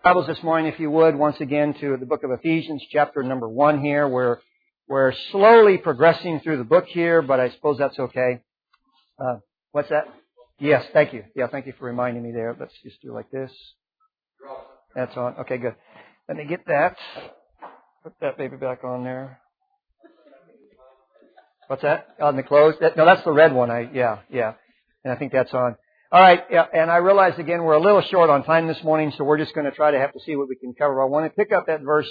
Bibles this morning, if you would, once again to the book of Ephesians, chapter number 1 here. We're slowly progressing through the book here, but I suppose that's okay. What's that? Yes, thank you. Yeah, thank you for reminding me there. Let's just do like this. That's on. Okay, good. Let me get that. Put that baby back on there. What's that? On the close? No, that's the red one. Yeah. And I think that's on. All right, yeah, and I realize again we're a little short on time this morning, so we're just going to try to have to see what we can cover. I want to pick up at verse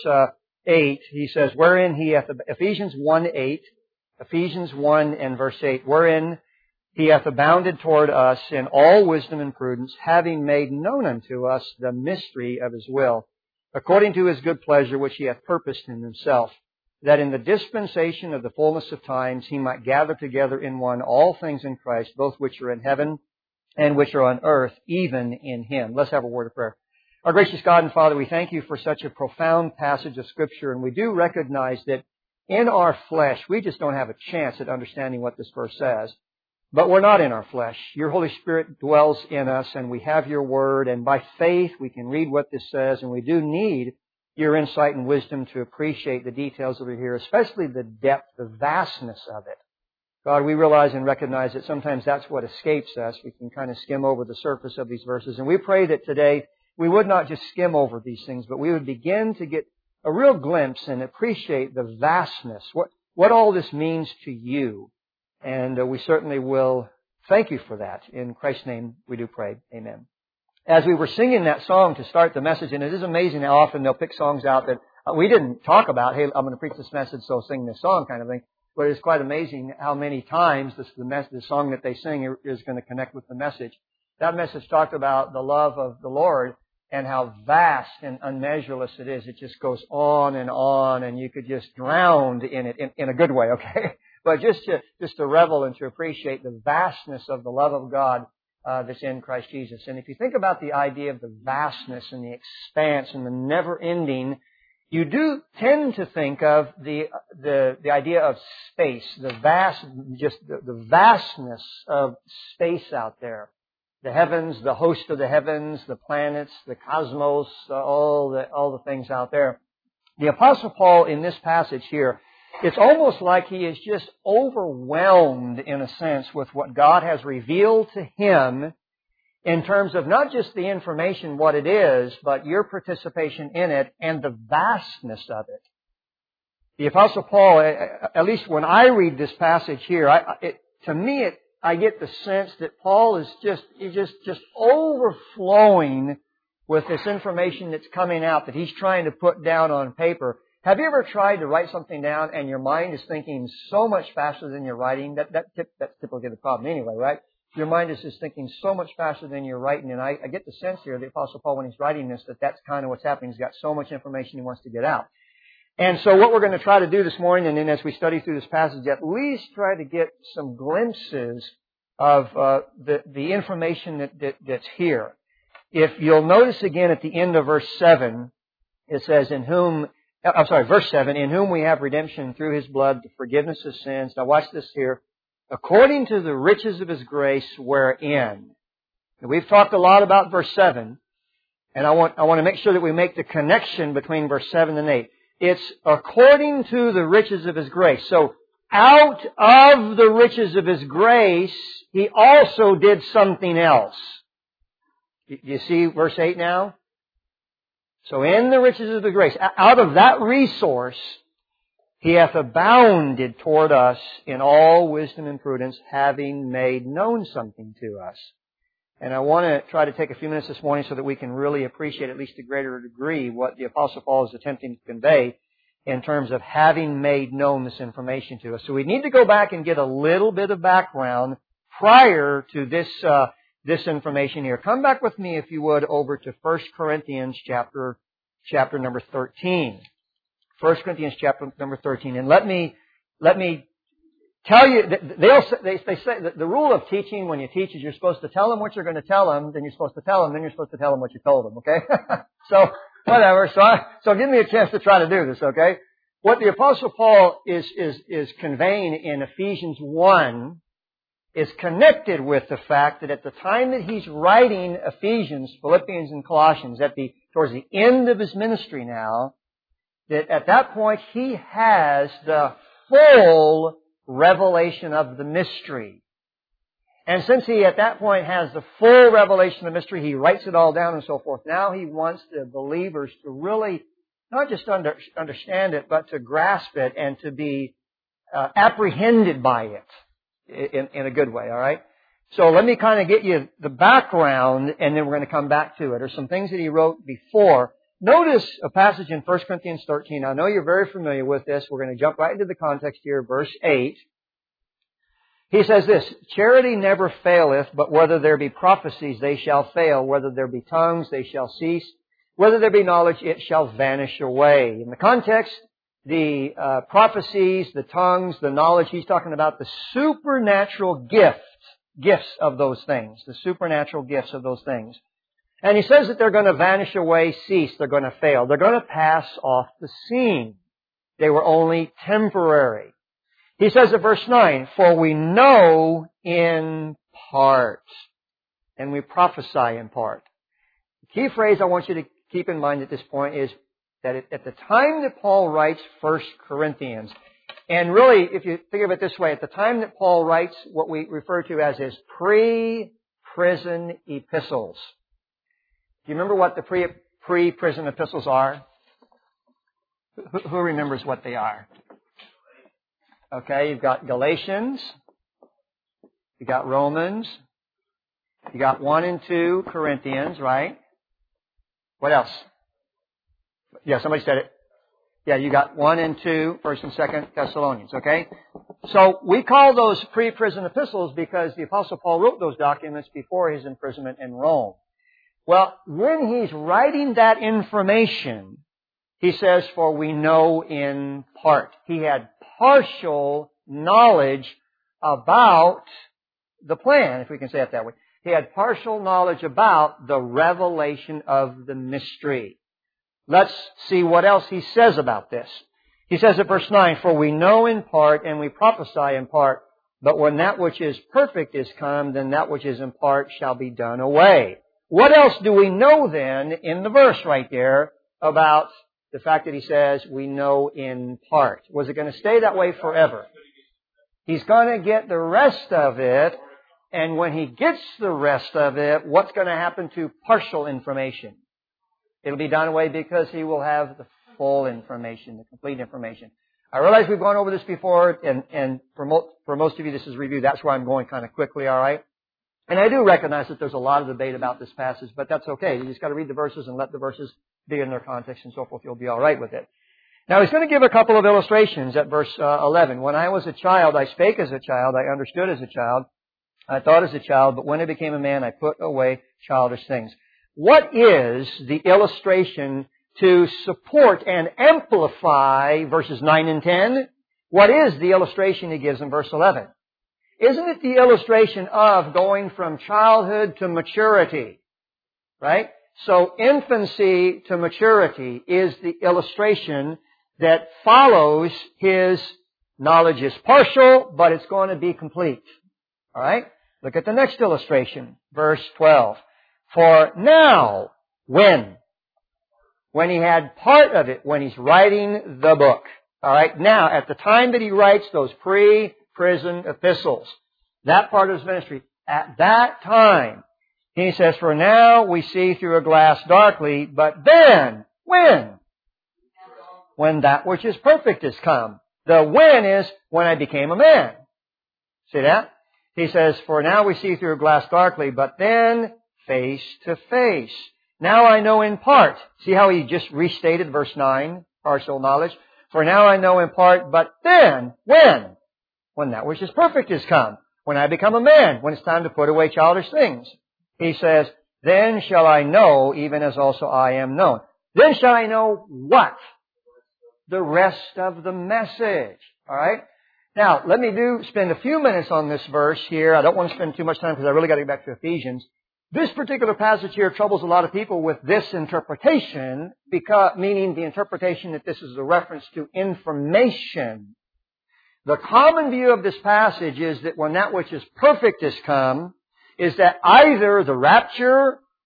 8. He says, wherein he hath, Ephesians 1:8, Ephesians 1 and verse 8, wherein he hath abounded toward us in all wisdom and prudence, having made known unto us the mystery of his will, according to his good pleasure which he hath purposed in himself, that in the dispensation of the fullness of times he might gather together in one all things in Christ, both which are in heaven and which are on earth, even in Him. Let's have a word of prayer. Our gracious God and Father, we thank You for such a profound passage of Scripture, and we do recognize that in our flesh, we just don't have a chance at understanding what this verse says. But we're not in our flesh. Your Holy Spirit dwells in us, and we have Your Word, and by faith we can read what this says, and we do need Your insight and wisdom to appreciate the details of it here, especially the depth, the vastness of it. God, we realize and recognize that sometimes that's what escapes us. We can kind of skim over the surface of these verses. And we pray that today we would not just skim over these things, but we would begin to get a real glimpse and appreciate the vastness, what all this means to You. And we certainly will thank You for that. In Christ's name we do pray. Amen. As we were singing that song to start the message, and it is amazing how often they'll pick songs out that we didn't talk about, hey, I'm going to preach this message, so sing this song kind of thing. But it's quite amazing how many times the song that they sing is going to connect with the message. That message talked about the love of the Lord and how vast and unmeasureless it is. It just goes on, and you could just drown in it in a good way, okay? But just to revel and to appreciate the vastness of the love of God that's in Christ Jesus. And if you think about the idea of the vastness and the expanse and the never-ending, you do tend to think of the idea of space, the vastness of space out there. The heavens, the host of the heavens, the planets, the cosmos, all the things out there. The Apostle Paul in this passage here, it's almost like he is just overwhelmed in a sense with what God has revealed to him in terms of not just the information, what it is, but your participation in it and the vastness of it. The Apostle Paul, at least when I read this passage here, I get the sense that Paul is just overflowing with this information that's coming out that he's trying to put down on paper. Have you ever tried to write something down and your mind is thinking so much faster than you're writing? That's typically the problem anyway, right? Your mind is just thinking so much faster than you're writing. And I get the sense here, the Apostle Paul, when he's writing this, that's kind of what's happening. He's got so much information he wants to get out. And so what we're going to try to do this morning, and then as we study through this passage, at least try to get some glimpses of the information that's here. If you'll notice again at the end of verse 7, it says, verse 7, in whom we have redemption through His blood, the forgiveness of sins. Now watch this here. According to the riches of His grace, wherein. Now, we've talked a lot about verse 7, and I want to make sure that we make the connection between verse 7 and 8. It's according to the riches of His grace. So, out of the riches of His grace, He also did something else. You see verse 8 now? So, in the riches of the grace, out of that resource, He hath abounded toward us in all wisdom and prudence, having made known something to us. And I want to try to take a few minutes this morning so that we can really appreciate at least a greater degree what the Apostle Paul is attempting to convey in terms of having made known this information to us. So we need to go back and get a little bit of background prior to this information here. Come back with me, if you would, over to 1 Corinthians chapter number 13. 1 Corinthians chapter number 13. And let me tell you, they say that the rule of teaching when you teach is you're supposed to tell them what you're going to tell them, then you're supposed to tell them, then you're supposed to tell them what you told them, okay? So, whatever. So give me a chance to try to do this, okay? What the Apostle Paul is conveying in Ephesians 1 is connected with the fact that at the time that he's writing Ephesians, Philippians, and Colossians, at the towards the end of his ministry now, that at that point he has the full revelation of the mystery. And since he at that point has the full revelation of the mystery, he writes it all down and so forth. Now he wants the believers to really not just understand it, but to grasp it and to be apprehended by it in a good way, all right? So let me kind of get you the background, and then we're going to come back to it. There's some things that he wrote before. Notice a passage in 1 Corinthians 13. I know you're very familiar with this. We're going to jump right into the context here, verse 8. He says this, charity never faileth, but whether there be prophecies, they shall fail. Whether there be tongues, they shall cease. Whether there be knowledge, it shall vanish away. In the context, the prophecies, the tongues, the knowledge, he's talking about the supernatural gifts of those things. The supernatural gifts of those things. And he says that they're going to vanish away, cease. They're going to fail. They're going to pass off the scene. They were only temporary. He says in verse 9, for we know in part, and we prophesy in part. The key phrase I want you to keep in mind at this point is that at the time that Paul writes 1 Corinthians, and really, if you think of it this way, at the time that Paul writes what we refer to as his pre-prison epistles. Do you remember what the pre-prison epistles are? Who remembers what they are? Okay, you've got Galatians, you got Romans, you got 1 and 2 Corinthians, right? What else? Yeah, somebody said it. Yeah, you got 1 and 2, 1 and 2 Thessalonians, okay? So we call those pre-prison epistles because the Apostle Paul wrote those documents before his imprisonment in Rome. Well, when he's writing that information, he says, for we know in part. He had partial knowledge about the plan, if we can say it that way. He had partial knowledge about the revelation of the mystery. Let's see what else he says about this. He says at verse 9, for we know in part and we prophesy in part, but when that which is perfect is come, then that which is in part shall be done away. What else do we know then in the verse right there about the fact that he says we know in part? Was it going to stay that way forever? He's going to get the rest of it, and when he gets the rest of it, what's going to happen to partial information? It'll be done away because he will have the full information, the complete information. I realize we've gone over this before, and for most of you this is review. That's where I'm going kind of quickly, all right? And I do recognize that there's a lot of debate about this passage, but that's okay. You just got to read the verses and let the verses be in their context and so forth. You'll be all right with it. Now, he's going to give a couple of illustrations at verse 11. When I was a child, I spake as a child, I understood as a child, I thought as a child, but when I became a man, I put away childish things. What is the illustration to support and amplify verses 9 and 10? What is the illustration he gives in verse 11? Isn't it the illustration of going from childhood to maturity? Right? So infancy to maturity is the illustration that follows his knowledge is partial, but it's going to be complete. All right? Look at the next illustration, verse 12. For now, when he had part of it, when he's writing the book. All right? Now, at the time that he writes those pre-prison epistles, that part of his ministry, at that time, he says, for now we see through a glass darkly, but then, when? When that which is perfect is come. The when is when I became a man. See that? He says, for now we see through a glass darkly, but then face to face. Now I know in part. See how he just restated verse 9, partial knowledge? For now I know in part, but then, when? When that which is perfect is come. When I become a man, when it's time to put away childish things. He says, then shall I know, even as also I am known. Then shall I know what? The rest of the message. All right? Now, let me spend a few minutes on this verse here. I don't want to spend too much time because I really got to get back to Ephesians. This particular passage here troubles a lot of people with this interpretation, meaning the interpretation that this is a reference to information. The common view of this passage is that when that which is perfect is come, is that either the rapture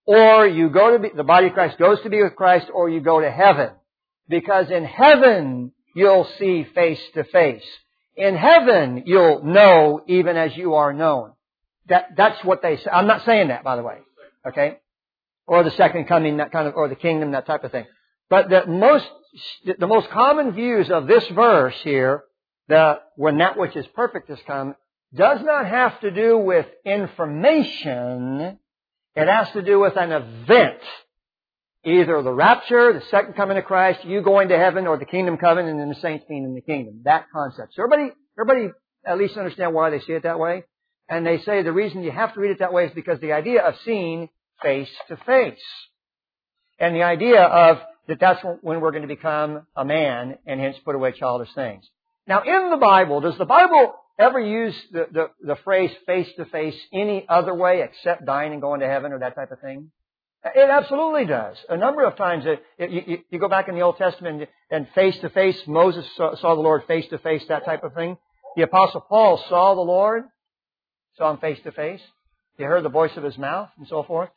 or you go to the body of Christ goes to be with Christ, or you go to heaven. Because in heaven, you'll see face to face. In heaven, you'll know even as you are known. That's what they say. I'm not saying that, by the way. Okay? Or the second coming, that kind of, or the kingdom, that type of thing. But the most common views of this verse here, when that which is perfect has come, does not have to do with information. It has to do with an event. Either the rapture, the second coming of Christ, you going to heaven, or the kingdom coming, and then the saints being in the kingdom. That concept. So everybody at least understand why they see it that way. And they say the reason you have to read it that way is because the idea of seeing face to face. And the idea of that's when we're going to become a man and hence put away childish things. Now in the Bible, does the Bible ever use the phrase face to face any other way except dying and going to heaven or that type of thing? It absolutely does. A number of times, you go back in the Old Testament and face to face, Moses saw the Lord face to face, that type of thing. The Apostle Paul saw the Lord, saw Him face to face. He heard the voice of His mouth and so forth.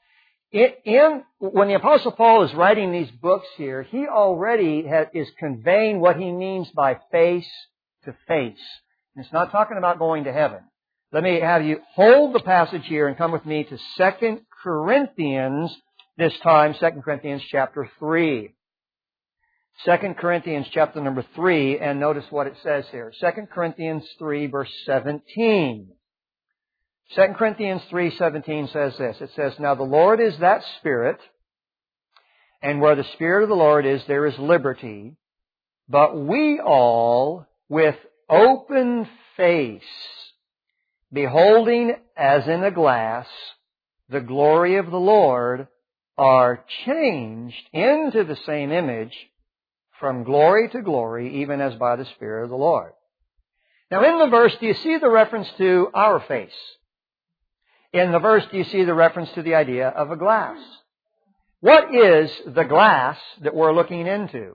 When the Apostle Paul is writing these books here, he already is conveying what he means by face to face. And it's not talking about going to heaven. Let me have you hold the passage here and come with me to 2 Corinthians, this time 2 Corinthians chapter 3. 2 Corinthians chapter number 3, and notice what it says here. 2 Corinthians 3 verse 17. 2 Corinthians 3:17 says this. It says, "Now the Lord is that Spirit, and where the Spirit of the Lord is, there is liberty. But we all, with open face, beholding as in a glass the glory of the Lord, are changed into the same image from glory to glory, even as by the Spirit of the Lord." Now in the verse, do you see the reference to our face? In the verse, do you see the reference to the idea of a glass? What is the glass that we're looking into?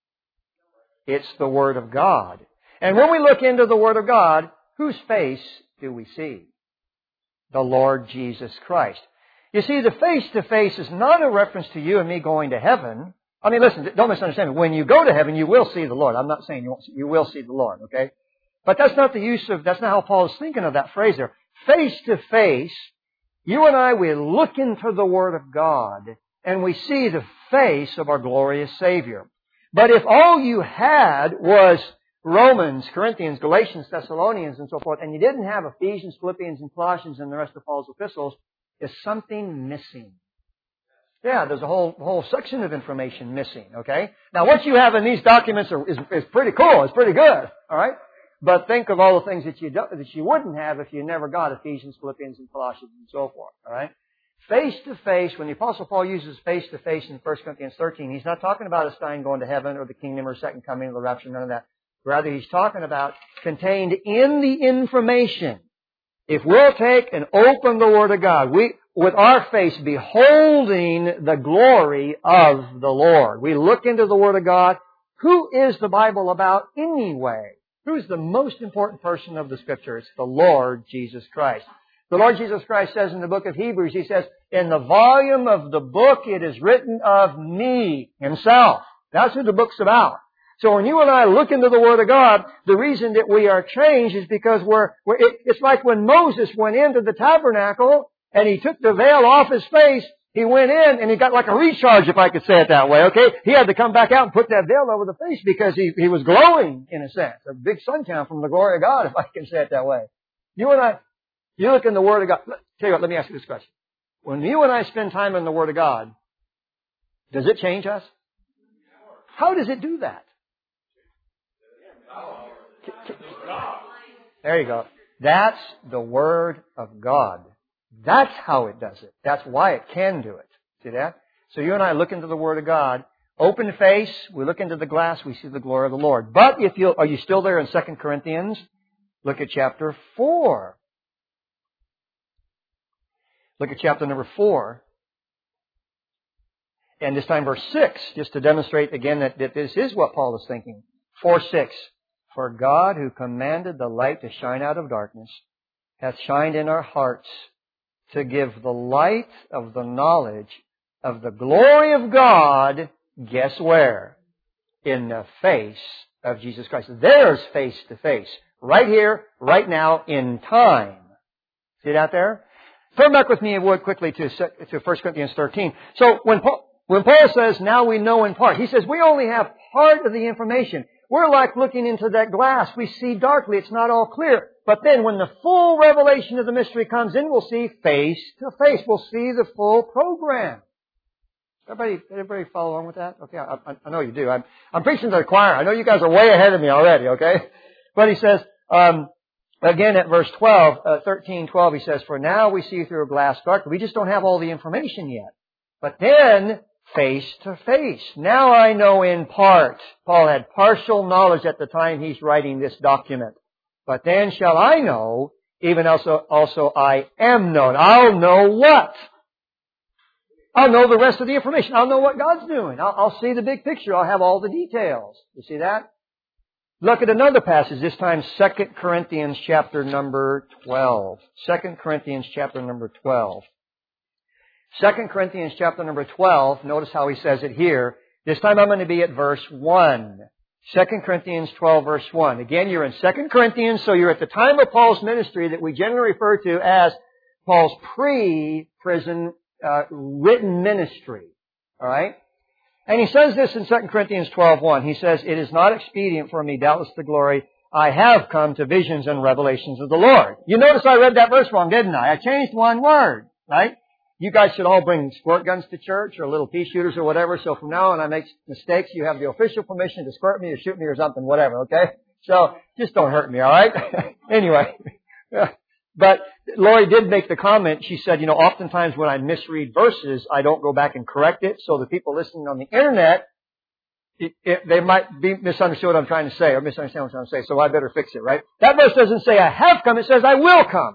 It's the Word of God. And when we look into the Word of God, whose face do we see? The Lord Jesus Christ. You see, the face-to-face is not a reference to you and me going to heaven. I mean, listen, don't misunderstand me. When you go to heaven, you will see the Lord. I'm not saying you will see the Lord, okay? But that's not that's not how Paul is thinking of that phrase there. Face-to-face, you and I, we look into the Word of God and we see the face of our glorious Savior. But if all you had was Romans, Corinthians, Galatians, Thessalonians, and so forth, and you didn't have Ephesians, Philippians, and Colossians, and the rest of Paul's epistles, is something missing. Yeah, there's a whole section of information missing, okay? Now, what you have in these documents is pretty cool. It's pretty good, all right? But think of all the things that you wouldn't have if you never got Ephesians, Philippians, and Colossians, and so forth, all right? Face to face, when the Apostle Paul uses face to face in 1 Corinthians 13, he's not talking about us dying, going to heaven, or the kingdom, or second coming, or the rapture, none of that. Rather, he's talking about contained in the information. If we'll take and open the Word of God, with our face beholding the glory of the Lord, we look into the Word of God. Who is the Bible about anyway? Who's the most important person of the Scripture? It's the Lord Jesus Christ. The Lord Jesus Christ says in the book of Hebrews, He says, "In the volume of the book it is written of me," Himself. That's what the book's about. So when you and I look into the Word of God, the reason that we are changed is because it's like when Moses went into the tabernacle and he took the veil off his face, he went in and he got like a recharge, if I could say it that way, okay? He had to come back out and put that veil over the face because he was glowing, in a sense. A big suntan from the glory of God, if I can say it that way. You look in the Word of God. Tell you what, let me ask you this question. When you and I spend time in the Word of God, does it change us? How does it do that? There you go. That's the Word of God. That's how it does it. That's why it can do it. See that? So you and I look into the Word of God. Open face, we look into the glass, we see the glory of the Lord. But are you still there in 2 Corinthians? Look at chapter 4. Look at chapter number 4. And this time verse 6, just to demonstrate again that this is what Paul is thinking. 4:6. "For God, who commanded the light to shine out of darkness, hath shined in our hearts to give the light of the knowledge of the glory of God, guess where? In the face of Jesus Christ. There's face to face. Right here, right now, in time. See that there? Turn back with me, if you would, quickly to 1 Corinthians 13. So when Paul says, now we know in part, he says we only have part of the information. We're like looking into that glass. We see darkly. It's not all clear. But then when the full revelation of the mystery comes in, we'll see face to face. We'll see the full program. Everybody follow along with that? Okay, I know you do. I'm preaching to the choir. I know you guys are way ahead of me already, okay? But he says, again at verse 13:12, he says, for now we see through a glass darkly. We just don't have all the information yet. But then, face to face. Now I know in part. Paul had partial knowledge at the time he's writing this document. But then shall I know, even also I am known. I'll know what? I'll know the rest of the information. I'll know what God's doing. I'll see the big picture. I'll have all the details. You see that? Look at another passage, this time 2 Corinthians chapter number 12. 2 Corinthians chapter number 12. 2 Corinthians chapter number 12, notice how he says it here. This time I'm going to be at verse 1. 2 Corinthians 12, verse 1. Again, you're in 2 Corinthians, so you're at the time of Paul's ministry that we generally refer to as Paul's pre-prison written ministry. Alright? And he says this in 2 Corinthians 12:1. He says, it is not expedient for me, doubtless the glory, I have come to visions and revelations of the Lord. You notice I read that verse wrong, didn't I? I changed one word, right? You guys should all bring squirt guns to church or little pea shooters or whatever. So from now on I make mistakes. You have the official permission to squirt me or shoot me or something, whatever, okay? So just don't hurt me, alright? Anyway. But Lori did make the comment, she said, oftentimes when I misread verses, I don't go back and correct it, so the people listening on the internet, they might be misunderstood what I'm trying to say, or misunderstand what I'm trying to say, so I better fix it, right? That verse doesn't say I have come, it says I will come.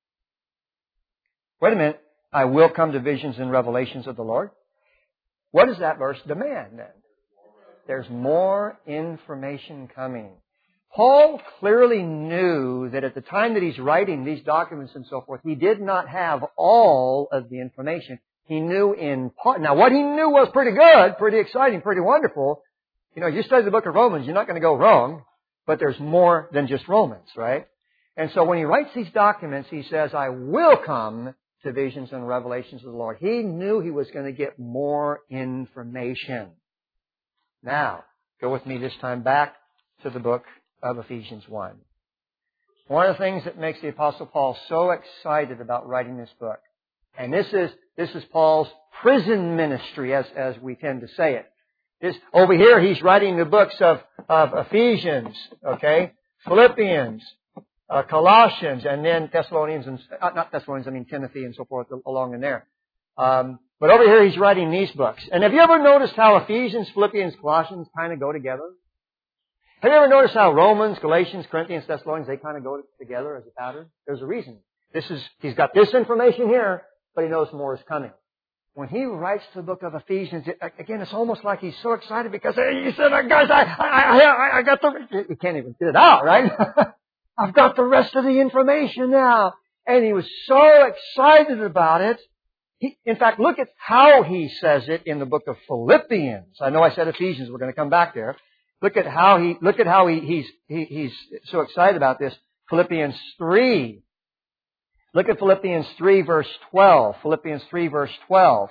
Wait a minute, I will come to visions and revelations of the Lord? What does that verse demand then? There's more information coming. Paul clearly knew that at the time that he's writing these documents and so forth, he did not have all of the information. He knew in part. Now, what he knew was pretty good, pretty exciting, pretty wonderful. You study the book of Romans, you're not going to go wrong, but there's more than just Romans, right? And so when he writes these documents, he says, I will come to visions and revelations of the Lord. He knew he was going to get more information. Now, go with me this time back to the book of Ephesians 1. One of the things that makes the Apostle Paul so excited about writing this book, and this is Paul's prison ministry, as we tend to say it. Over here, he's writing the books of Ephesians, okay, Philippians, Colossians, and then Thessalonians, and not Thessalonians, I mean Timothy and so forth along in there. But over here, he's writing these books. And have you ever noticed how Ephesians, Philippians, Colossians kind of go together? Have you ever noticed how Romans, Galatians, Corinthians, Thessalonians, they kind of go together as a pattern? There's a reason. He's got this information here, but he knows more is coming. When he writes the book of Ephesians, again, it's almost like he's so excited because he said, guys, I got you can't even get it out, right? I've got the rest of the information now. And he was so excited about it. In fact, look at how he says it in the book of Philippians. I know I said Ephesians. We're going to come back there. Look at how he's so excited about this. Philippians 3. Look at Philippians 3 verse 12. Philippians 3 verse 12.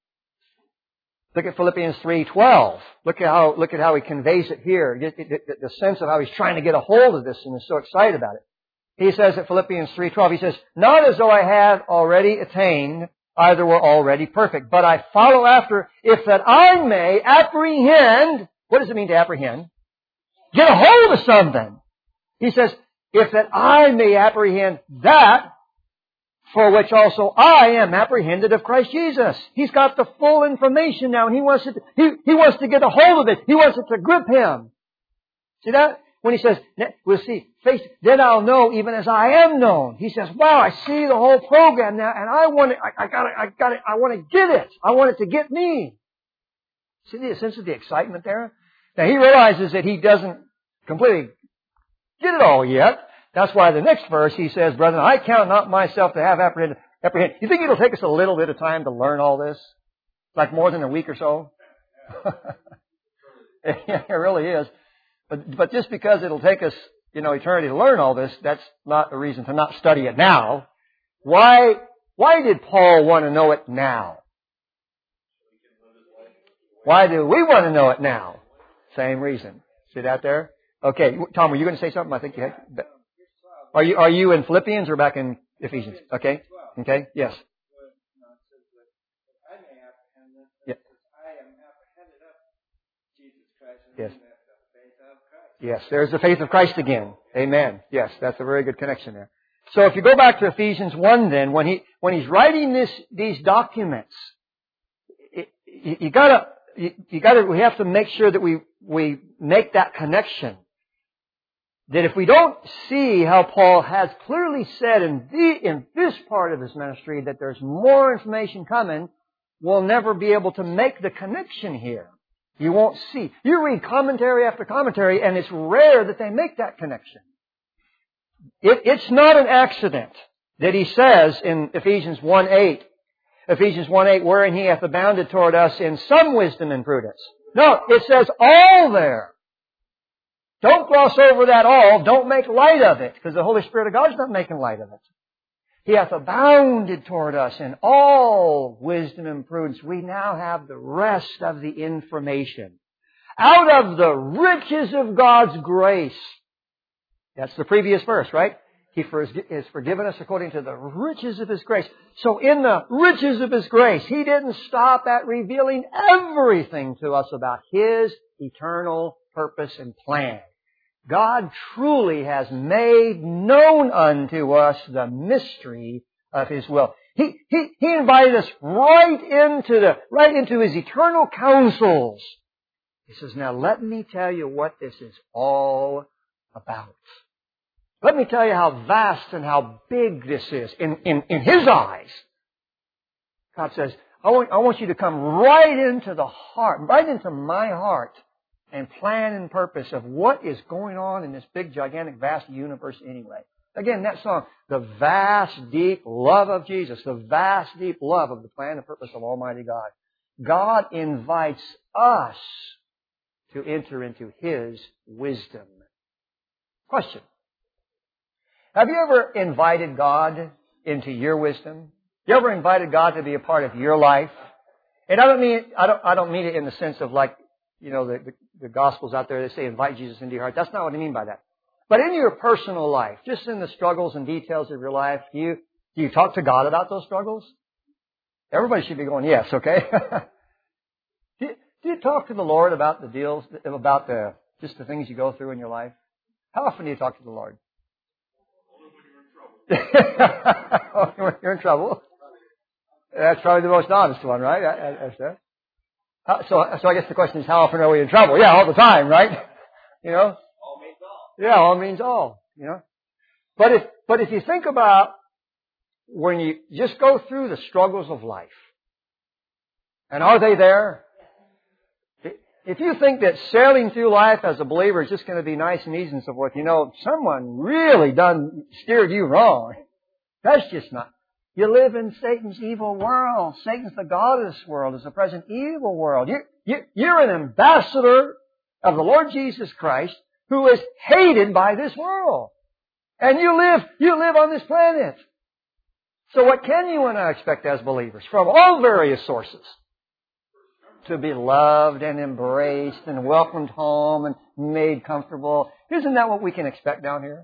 Look at Philippians 3:12. Look at how he conveys it here. The sense of how he's trying to get a hold of this and is so excited about it. He says at Philippians 3:12, he says, not as though I had already attained, either were already perfect, but I follow after, if that I may apprehend. What does it mean to apprehend? Get a hold of something. He says, if that I may apprehend that for which also I am apprehended of Christ Jesus. He's got the full information now, and he wants to get a hold of it. He wants it to grip him. See that? When he says, we'll see, then I'll know even as I am known. He says, wow, I see the whole program now, and I want to get it. I want it to get me. See the sense of the excitement there? Now he realizes that he doesn't completely get it all yet. That's why the next verse he says, brethren, I count not myself to have apprehended, apprehend. You think it'll take us a little bit of time to learn all this? Like more than a week or so? It really is. But just because it'll take us, eternity to learn all this, that's not a reason to not study it now. Why did Paul want to know it now? Why do we want to know it now? Same reason. See that there? Okay, Tom, were you going to say something? I think you had. Are you in Philippians or back in Ephesians? Okay. Okay. Yes. Yeah. Yes. Yes. There's the faith of Christ again. Amen. Yes, that's a very good connection there. So if you go back to Ephesians 1, then when he's writing these documents, we have to make sure that we make that connection. That if we don't see how Paul has clearly said in this part of his ministry that there's more information coming, we'll never be able to make the connection here. You won't see. You read commentary after commentary, and it's rare that they make that connection. It's not an accident that he says in Ephesians 1:8, wherein he hath abounded toward us in some wisdom and prudence. No, it says all there. Don't gloss over that all. Don't make light of it, because the Holy Spirit of God is not making light of it. He hath abounded toward us in all wisdom and prudence. We now have the rest of the information. Out of the riches of God's grace. That's the previous verse, right? He has forgiven us according to the riches of His grace. So in the riches of His grace, He didn't stop at revealing everything to us about His eternal purpose and plan. God truly has made known unto us the mystery of His will. He invited us right into His eternal counsels. He says, now let me tell you what this is all about. Let me tell you how vast and how big this is in His eyes. God says, I want you to come right into the heart, right into my heart, and plan and purpose of what is going on in this big, gigantic, vast universe anyway. Again, that song, the vast, deep love of Jesus, the vast, deep love of the plan and purpose of Almighty God. God invites us to enter into His wisdom. Question. Have you ever invited God into your wisdom? You ever invited God to be a part of your life? And I don't mean it in the sense of like, the Gospels out there, they say invite Jesus into your heart. That's not what I mean by that. But in your personal life, just in the struggles and details of your life, do you talk to God about those struggles? Everybody should be going, yes, okay? Do you talk to the Lord about the deals, about just the things you go through in your life? How often do you talk to the Lord? When you're in trouble. That's probably the most honest one, right? So I guess the question is, how often are we in trouble? Yeah, all the time, right? All means all. Yeah, all means all. But if you think about when you just go through the struggles of life, and are they there? If you think that sailing through life as a believer is just going to be nice and easy and so forth, someone really steered you wrong. That's just not. You live in Satan's evil world. Satan's the god of this world. It's the present evil world. You're an ambassador of the Lord Jesus Christ who is hated by this world. And you live on this planet. So what can you and I expect as believers from all various sources? To be loved and embraced and welcomed home and made comfortable. Isn't that what we can expect down here?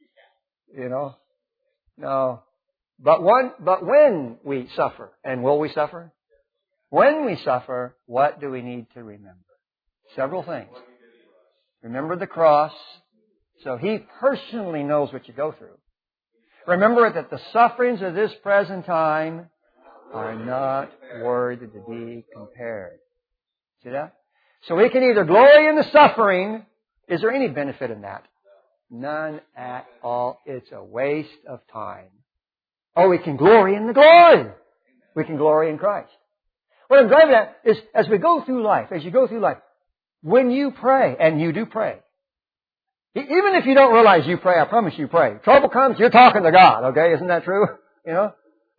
No. But when we suffer, and will we suffer? When we suffer, what do we need to remember? Several things. Remember the cross, so He personally knows what you go through. Remember that the sufferings of this present time are not worthy to be compared. See that? So we can either glory in the suffering. Is there any benefit in that? None at all. It's a waste of time. Oh, we can glory in the glory. We can glory in Christ. What I'm driving at is, as you go through life, when you pray, and you do pray, even if you don't realize you pray, I promise you pray. Trouble comes, you're talking to God, okay? Isn't that true?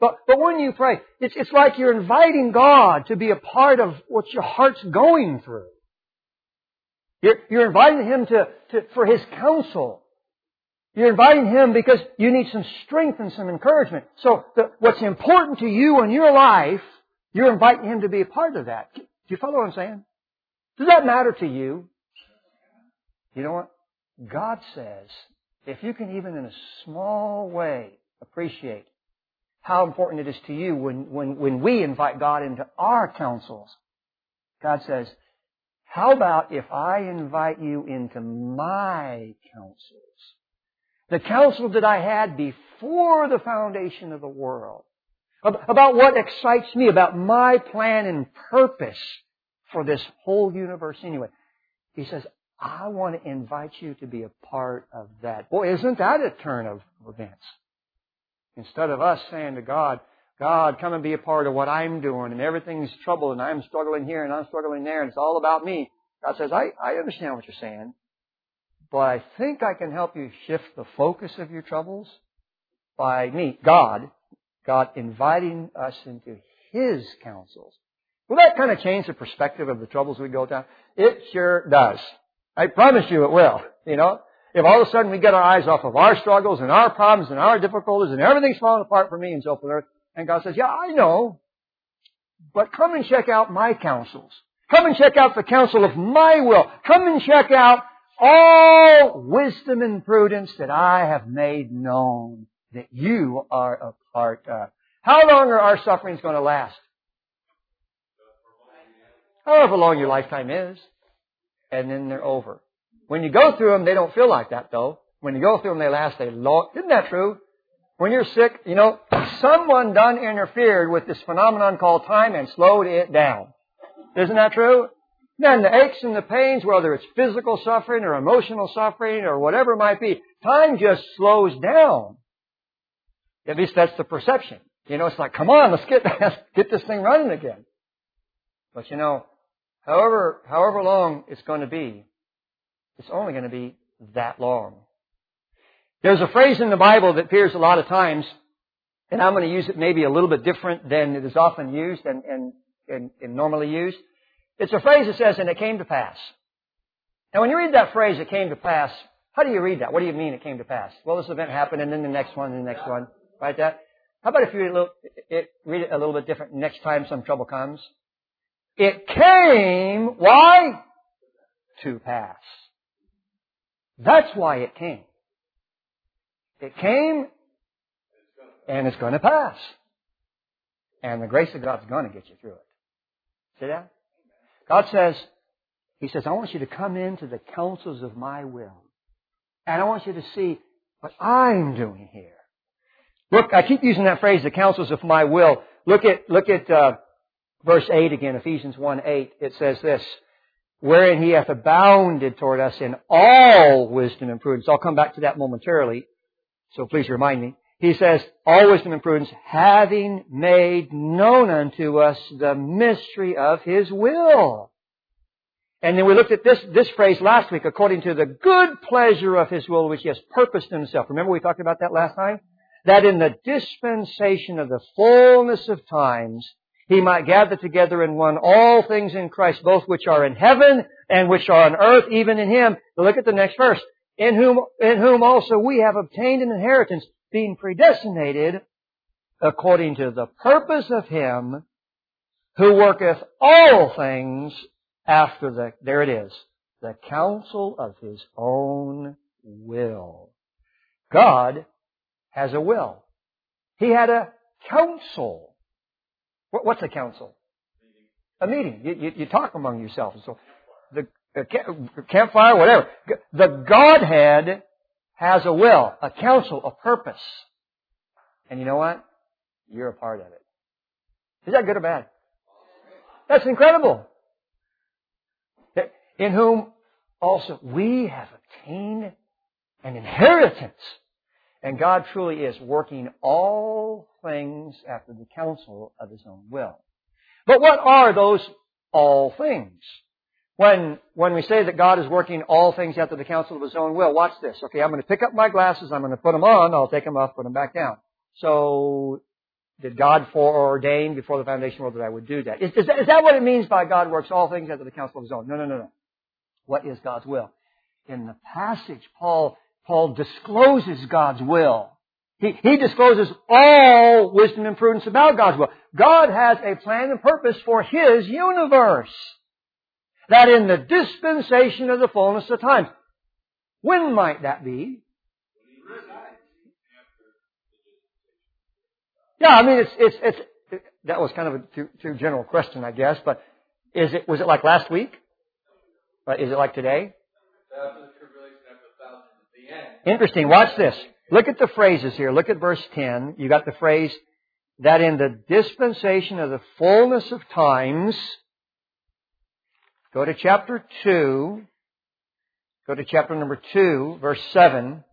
But when you pray, it's like you're inviting God to be a part of what your heart's going through. You're inviting Him for His counsel. You're inviting Him because you need some strength and some encouragement. So what's important to you in your life, you're inviting Him to be a part of that. Do you follow what I'm saying? Does that matter to you? You know what? God says, if you can even in a small way appreciate how important it is to you when we invite God into our counsels, God says, how about if I invite you into my counsels? The counsel that I had before the foundation of the world. About what excites me, about my plan and purpose for this whole universe anyway. He says, I want to invite you to be a part of that. Boy, isn't that a turn of events? Instead of us saying to God, God, come and be a part of what I'm doing, and everything's trouble, and I'm struggling here, and I'm struggling there, and it's all about me. God says, I understand what you're saying, but I think I can help you shift the focus of your troubles by me, God inviting us into His counsels. Will that kind of change the perspective of the troubles we go down? It sure does. I promise you it will. You know, if all of a sudden we get our eyes off of our struggles and our problems and our difficulties and everything's falling apart for me and so forth, and God says, yeah, I know, but come and check out my counsels. Come and check out the counsel of my will. Come and check out all wisdom and prudence that I have made known that you are a part of. How long are our sufferings going to last? However long your lifetime is. And then they're over. When you go through them, they don't feel like that, though. When you go through them, they last a long... Isn't that true? When you're sick, you know, someone done interfered with this phenomenon called time and slowed it down. Isn't that true? Then the aches and the pains, whether it's physical suffering or emotional suffering or whatever it might be, time just slows down. At least that's the perception. You know, it's like, come on, let's get this thing running again. But you know, however long it's going to be, it's only going to be that long. There's a phrase in the Bible that appears a lot of times, and I'm going to use it maybe a little bit different than it is often used and normally used. It's a phrase that says, and it came to pass. Now when you read that phrase, it came to pass, how do you read that? What do you mean it came to pass? Well, this event happened, and then the next one, and the next one. Right? That? How about if you read it a little bit different next time some trouble comes? It came, why? To pass. That's why it came. It came, and it's going to pass. And the grace of God's going to get you through it. See that? God says, He says, I want you to come into the counsels of my will. And I want you to see what I'm doing here. Look, I keep using that phrase, the counsels of my will. Look at verse 8 again, Ephesians 1:8. It says this, wherein He hath abounded toward us in all wisdom and prudence. I'll come back to that momentarily, so please remind me. He says, all wisdom and prudence, having made known unto us the mystery of His will. And then we looked at this phrase last week, according to the good pleasure of His will, which He has purposed in Himself. Remember we talked about that last time? That in the dispensation of the fullness of times, He might gather together in one all things in Christ, both which are in heaven and which are on earth, even in Him. But look at the next verse. In whom also we have obtained an inheritance, being predestinated according to the purpose of Him who worketh all things after there it is, the counsel of His own will. God has a will. He had a counsel. What's a counsel? A meeting. You talk among yourselves. So the campfire, whatever. The Godhead has a will, a counsel, a purpose. And you know what? You're a part of it. Is that good or bad? That's incredible. In whom also we have obtained an inheritance. And God truly is working all things after the counsel of His own will. But what are those all things? When we say that God is working all things after the counsel of His own will, watch this. Okay, I'm going to pick up my glasses, I'm going to put them on, I'll take them off, put them back down. So, Did God foreordain before the foundation of the world that I would do that? Is that what it means by God works all things after the counsel of His own? No. What is God's will? In the passage, Paul discloses God's will. He discloses all wisdom and prudence about God's will. God has a plan and purpose for His universe. That in the dispensation of the fullness of time. When might that be? Yeah, I mean, that was kind of a too general question, I guess, but was it like last week? Is it like today? Interesting. Watch this. Look at the phrases here. Look at verse 10. You got the phrase, that in the dispensation of the fullness of times. Go to chapter 2. Go to chapter number 2, verse 7.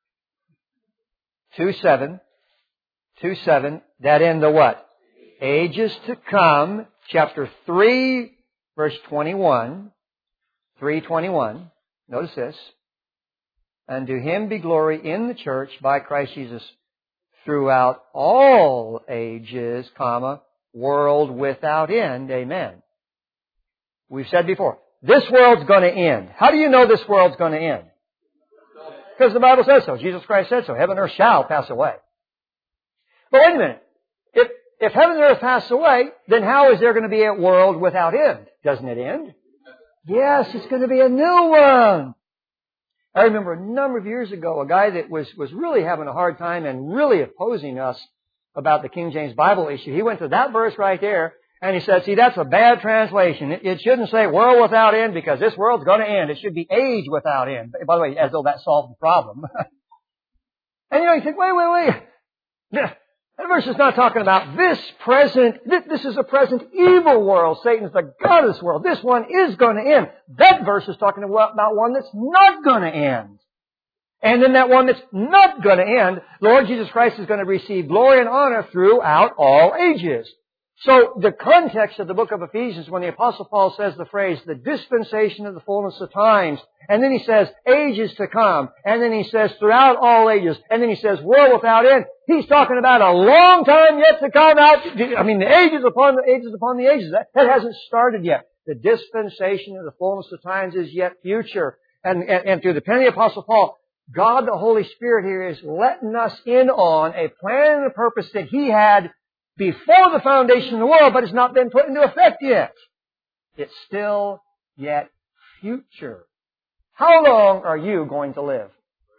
2:7. 2:7. That in the what? Ages to come. Chapter 3, verse 21. 3:21. Notice this. And to Him be glory in the church by Christ Jesus throughout all ages, world without end. Amen. We've said before, this world's going to end. How do you know this world's going to end? Because the Bible says so. Jesus Christ said so. Heaven and earth shall pass away. But wait a minute. If heaven and earth pass away, then how is there going to be a world without end? Doesn't it end? Yes, it's going to be a new one. I remember a number of years ago, a guy that was really having a hard time and really opposing us about the King James Bible issue. He went to that verse right there, and he said, see, that's a bad translation. It shouldn't say world without end because this world's going to end. It should be age without end. By the way, as though that solved the problem. And you think, wait. That verse is not talking about this present, this is a present evil world. Satan's the God of this world. This one is going to end. That verse is talking about one that's not going to end. And in that one that's not going to end, the Lord Jesus Christ is going to receive glory and honor throughout all ages. So the context of the book of Ephesians, when the Apostle Paul says the phrase, the dispensation of the fullness of times, and then he says ages to come, and then he says throughout all ages, and then he says world without end, he's talking about a long time yet to come out. I mean, the ages upon the ages upon the ages. That hasn't started yet. The dispensation of the fullness of times is yet future. And through the pen of the Apostle Paul, God the Holy Spirit here is letting us in on a plan and a purpose that He had before the foundation of the world, but it's not been put into effect yet. It's still yet future. How long are you going to live?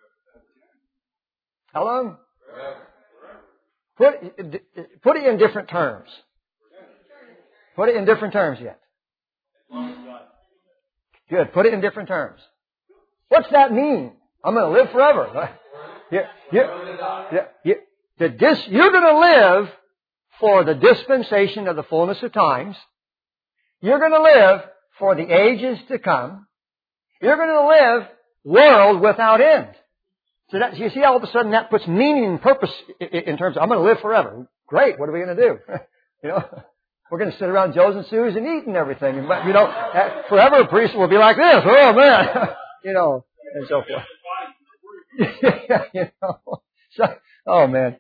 How long? Put it in different terms. Put it in different terms yet. Good. Put it in different terms. What's that mean? I'm going to live forever. You're going to live for the dispensation of the fullness of times. You're going to live for the ages to come. You're going to live world without end. So you see, all of a sudden that puts meaning and purpose in terms of, I'm going to live forever. Great. What are we going to do? We're going to sit around Joe's and Sue's and eat and everything. But, forever a priest will be like this. Oh, man. And so forth. Oh, man.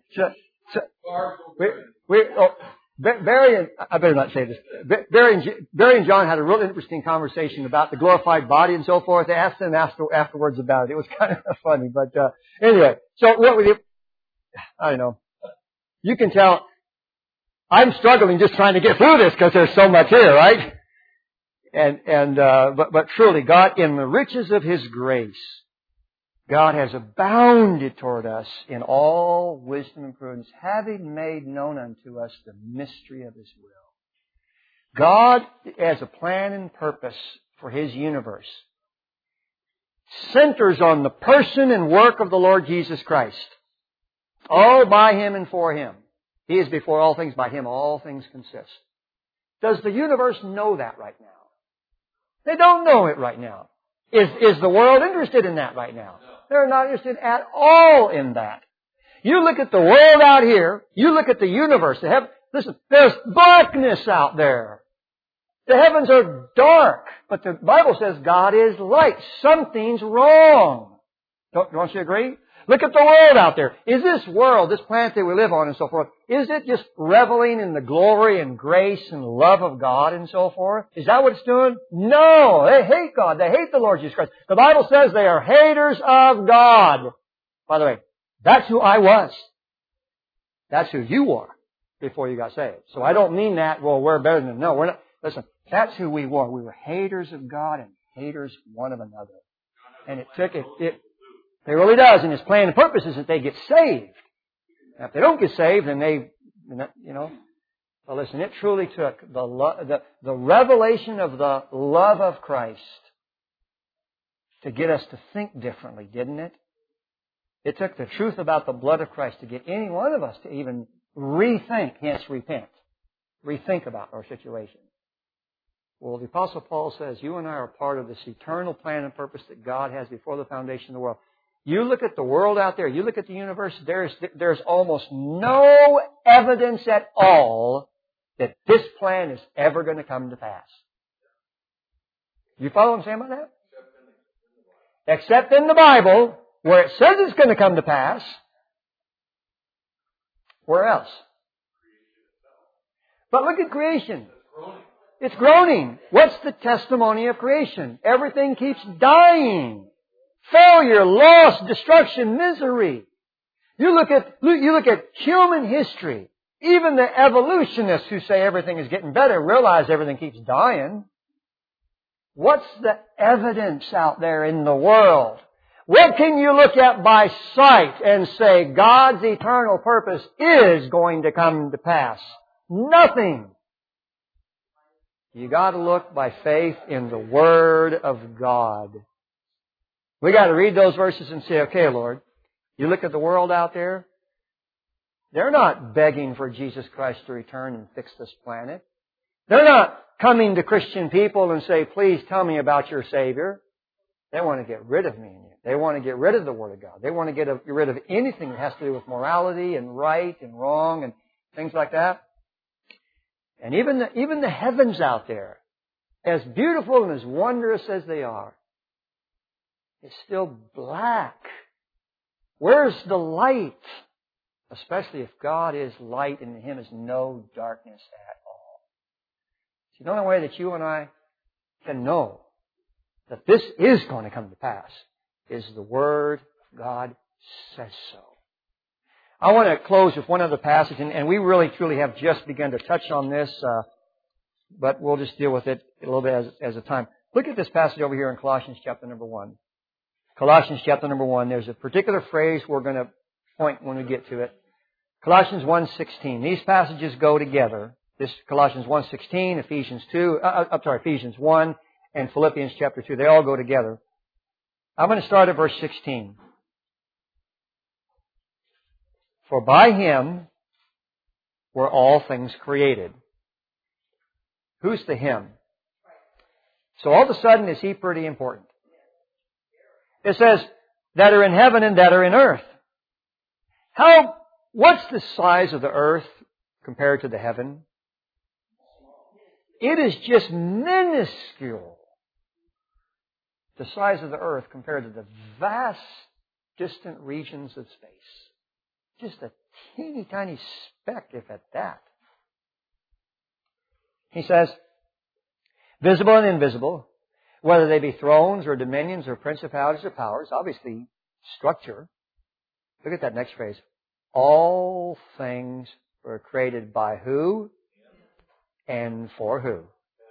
Barry and I better not say this. Barry and John had a real interesting conversation about the glorified body and so forth. They asked them afterwards about it. It was kind of funny, but anyway. So what we I don't know. You can tell I'm struggling just trying to get through this because there's so much here, right? But truly, God, in the riches of His grace, God has abounded toward us in all wisdom and prudence, having made known unto us the mystery of His will. God has a plan and purpose for His universe. Centers on the person and work of the Lord Jesus Christ. All by Him and for Him. He is before all things. By Him all things consist. Does the universe know that right now? They don't know it right now. Is the world interested in that right now? They're not interested at all in that. You look at the world out here. You look at the universe. Listen, there's darkness out there. The heavens are dark. But the Bible says God is light. Something's wrong. Don't you agree? Look at the world out there. Is this world, this planet that we live on and so forth, is it just reveling in the glory and grace and love of God and so forth? Is that what it's doing? No. They hate God. They hate the Lord Jesus Christ. The Bible says they are haters of God. By the way, that's who I was. That's who you are before you got saved. So I don't mean that, well, we're better than them. No, we're not. Listen, that's who we were. We were haters of God and haters one of another. And it took it really does. And His plan and purpose is that they get saved. Now, if they don't get saved, then they, well, listen, it truly took the revelation of the love of Christ to get us to think differently, didn't it? It took the truth about the blood of Christ to get any one of us to even rethink, hence repent, rethink about our situation. Well, the Apostle Paul says, you and I are part of this eternal plan and purpose that God has before the foundation of the world. You look at the world out there, you look at the universe, there's almost no evidence at all that this plan is ever going to come to pass. You follow what I'm saying about that? Except in the Bible, where it says it's going to come to pass. Where else? But look at creation. It's groaning. What's the testimony of creation? Everything keeps dying. Failure, loss, destruction, misery. You look at human history. Even the evolutionists who say everything is getting better realize everything keeps dying. What's the evidence out there in the world? What can you look at by sight and say God's eternal purpose is going to come to pass? Nothing. You got to look by faith in the Word of God. We got to read those verses and say, okay, Lord, you look at the world out there, they're not begging for Jesus Christ to return and fix this planet. They're not coming to Christian people and say, please tell me about your Savior. They want to get rid of me and you. They want to get rid of the Word of God. They want to get rid of anything that has to do with morality and right and wrong and things like that. And even the heavens out there, as beautiful and as wondrous as they are, it's still black. Where's the light? Especially if God is light and in Him is no darkness at all. See, the only way that you and I can know that this is going to come to pass is the Word of God says so. I want to close with one other passage, and we really truly have just begun to touch on this, but we'll just deal with it a little bit as a time. Look at this passage over here in Colossians chapter number 1. Colossians chapter number 1, there's a particular phrase we're going to point when we get to it. Colossians 1:16. These passages go together. This Colossians 1:16, Ephesians 1, and Philippians chapter 2. They all go together. I'm going to start at verse 16. For by Him were all things created. Who's the Him? So all of a sudden, is He pretty important? It says, that are in heaven and that are in earth. What's the size of the earth compared to the heaven? It is just minuscule. The size of the earth compared to the vast, distant regions of space. Just a teeny tiny speck, if at that. He says, visible and invisible, whether they be thrones or dominions or principalities or powers, obviously structure. Look at that next phrase. All things were created by who and for who?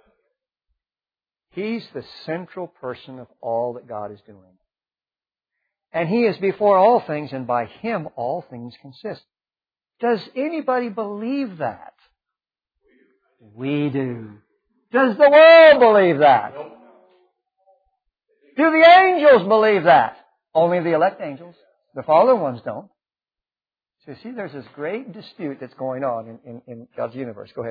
He's the central person of all that God is doing. And He is before all things, and by Him all things consist. Does anybody believe that? We do. Does the world believe that? Do the angels believe that? Only the elect angels. The fallen ones don't. So you see, there's this great dispute that's going on in God's universe. Go ahead.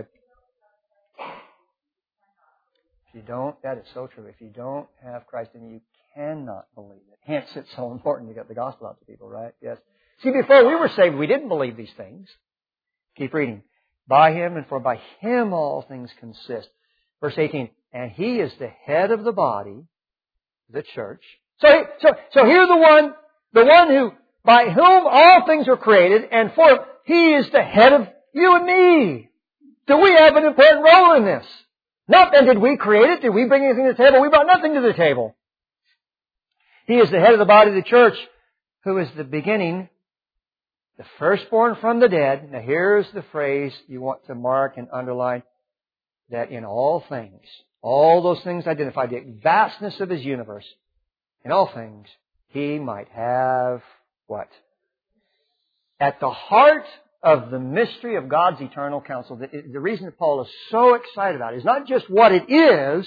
If you don't, that is so true. If you don't have Christ in you, cannot believe it. Hence, it's so important to get the gospel out to people, right? Yes. See, before we were saved, we didn't believe these things. Keep reading. By Him and for by Him all things consist. Verse 18. And He is the head of the body, the church. So here's the one by whom all things were created, and for He is the head of you and me. Do we have an important role in this? Not then did we create it, did we bring anything to the table? We brought nothing to the table. He is the head of the body of the church, who is the beginning, the firstborn from the dead. Now here's the phrase you want to mark and underline, that in all things, all those things identified, the vastness of His universe, in all things, He might have what? At the heart of the mystery of God's eternal counsel, the reason that Paul is so excited about it is not just what it is,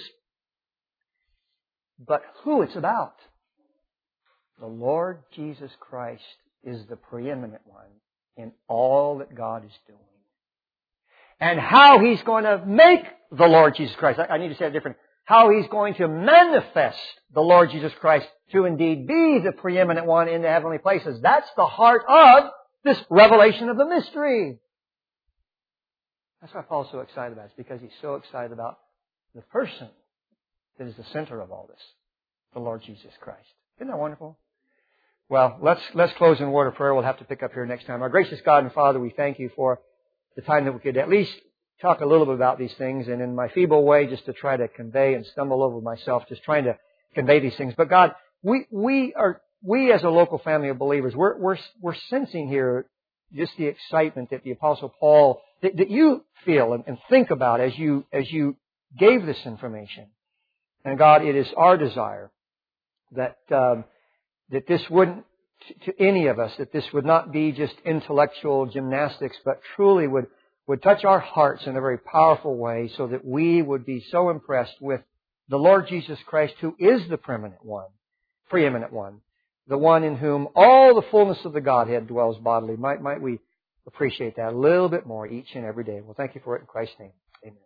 but who it's about. The Lord Jesus Christ is the preeminent one in all that God is doing. And how He's going to make the Lord Jesus Christ, I need to say it different, how He's going to manifest the Lord Jesus Christ to indeed be the preeminent one in the heavenly places. That's the heart of this revelation of the mystery. That's why Paul's so excited about it. It's because he's so excited about the person that is the center of all this, the Lord Jesus Christ. Isn't that wonderful? Well, let's close in a word of prayer. We'll have to pick up here next time. Our gracious God and Father, we thank You for the time that we could at least talk a little bit about these things, and in my feeble way, just to try to convey and stumble over myself, just trying to convey these things. But God, we as a local family of believers, we're sensing here just the excitement that the Apostle Paul, that you feel and think about as you gave this information. And God, it is our desire that this wouldn't, to any of us, that this would not be just intellectual gymnastics, but truly would touch our hearts in a very powerful way, so that we would be so impressed with the Lord Jesus Christ, who is the preeminent one, the one in whom all the fullness of the Godhead dwells bodily. Might we appreciate that a little bit more each and every day. Well, thank You for it in Christ's name.